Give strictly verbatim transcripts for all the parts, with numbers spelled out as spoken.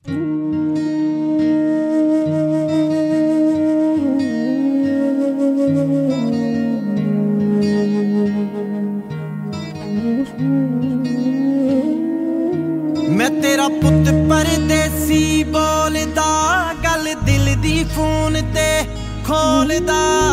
मैं तेरा पुत परदेसी बोलदा, गल दिल दी फोन ते खोलदा।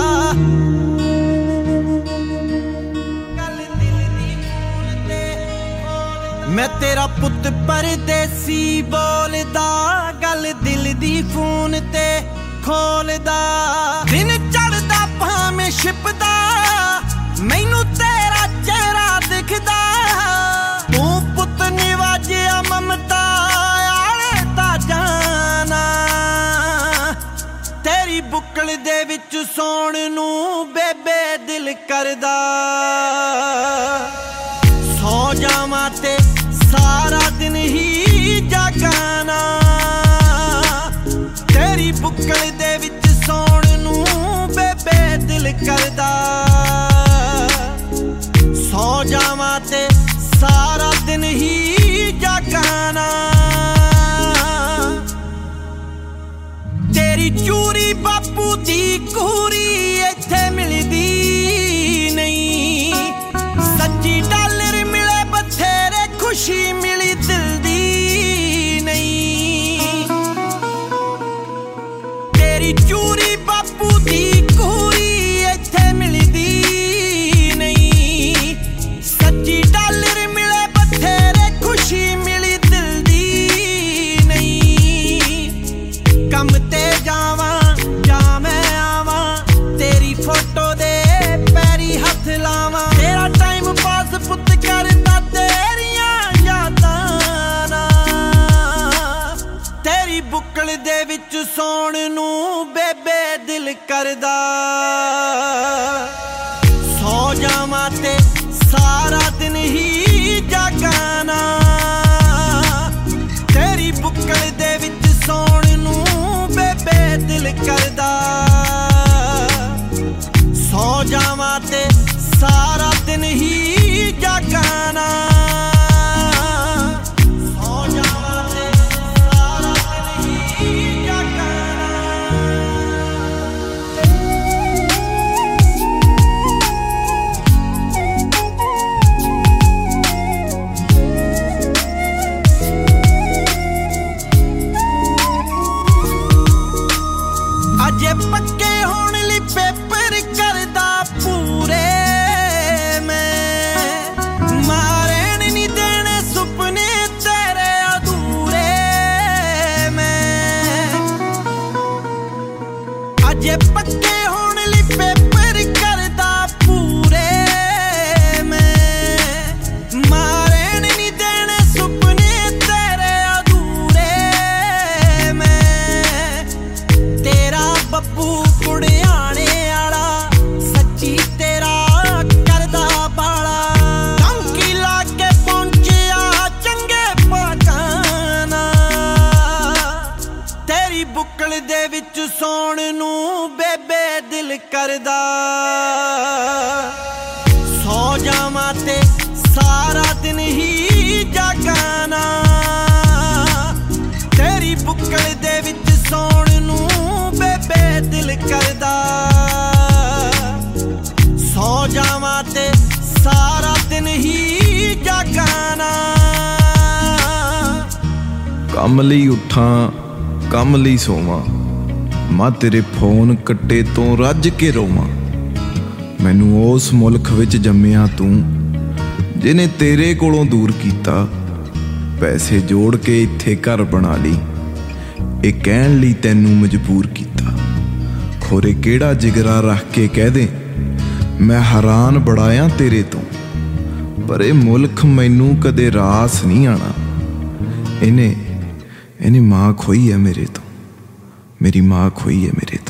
मैं तेरा पुत परदेसी बोलदा, गल दिल दी फोन ते खोलदा। दिन चढ़दा भावें छिपदा, मैनू तेरा चेहरा दिखदा। तू पुत निवाजिया ममता आले दा जाना, तेरी बुक्कल दे विच सौण नू बेबे दिल करदा। सौ जावां ते सारा दिन ही जागाना, तेरी बुक्कल दे विच सौण नू बेबे दिल करदा। सौ जावां ते सारा दिन ही जागाना, तेरी चूरी बापू दी कूरी इत्थे मिलदी नहीं। सच्ची डॉलर मिले बथेरे, खुशी मिली दिल दी नहीं। तेरी चूरी बापू दी कूरी इत्थे मिलदी नहीं। सच्ची डॉलर मिले बथेरे, खुशी मिली दिल दी नहीं। कम ते जावां जा मैं आवां, तेरी फोटो दे पैरी हथ लावां। तेरा टाइम पास पुत करदा तेरियां यादां नाल, तेरी बुक्कल दे विच सौण नू बेबे दिल करदा। सौ जावां ते सारा दिन ही जागाना, तेरी बुक्कल दे विच सौण नू बेबे दिल करदा। सौ जावां ते सारा दिन ही जागाना, सौ जावां ते सारा दिन ही जागाना। अजे पक्के होण लई पेपर करदा पूरे, मैं मारन नहीं देने सुपने तेरे अधूरे। मैं अजे पक्के होण लई पेपर करदा पूरे, मैं मारन नहीं देने सुपने तेरे अधूरे। मैं तेरा बब्बू कुड़ियाने आला, सच्ची तेरा करदा बाला। टंकी ला के पहुंचिया चंगे पाकाना, तेरी बुक्कल दे विच सौण नू बेबे दिल करदा। सौ जावां ते सारा दिन ही जागाना, तेरी बुक्कल दे विच सौण नू बेबे दिल करदा। सौ जावां ते सारा दिन ही जागाना। ਕੰਮ ਲਈ ਉੱਠਾਂ ਕੰਮ ਲਈ ਸੋਵਾਂ, ਮਾਂ ਤੇਰੇ ਫੋਨ ਕੱਟੇ ਤੋਂ ਰੱਜ ਕੇ ਰੋਵਾਂ। ਮੈਨੂੰ ਉਸ ਮੁਲਕ ਵਿੱਚ ਜੰਮਿਆ ਤੂੰ, ਜਿਹਨੇ ਤੇਰੇ ਕੋਲੋਂ ਦੂਰ ਕੀਤਾ। ਪੈਸੇ ਜੋੜ ਕੇ ਇੱਥੇ ਘਰ ਬਣਾ ਲਈ, ਇਹ ਕਹਿਣ ਲਈ ਤੈਨੂੰ ਮਜਬੂਰ ਕੀਤਾ। ਖੋਰੇ ਕਿਹੜਾ ਜਿਗਰਾ ਰੱਖ ਕੇ ਕਹਿ ਦੇ, ਮੈਂ ਹੈਰਾਨ ਬੜਾ ਆਂ ਤੇਰੇ ਤੋਂ। ਪਰ ਇਹ ਮੁਲਕ ਮੈਨੂੰ ਕਦੇ ਰਾਸ ਨਹੀਂ ਆਣਾ। ਇਹਨੇ ਇਹਨੇ ਮਾਂ ਖੋਈ ਹੈ ਮੇਰੇ ਤੋਂ, ਮੇਰੀ ਮਾਂ ਖੋਈ ਹੈ ਮੇਰੇ ਤੋਂ।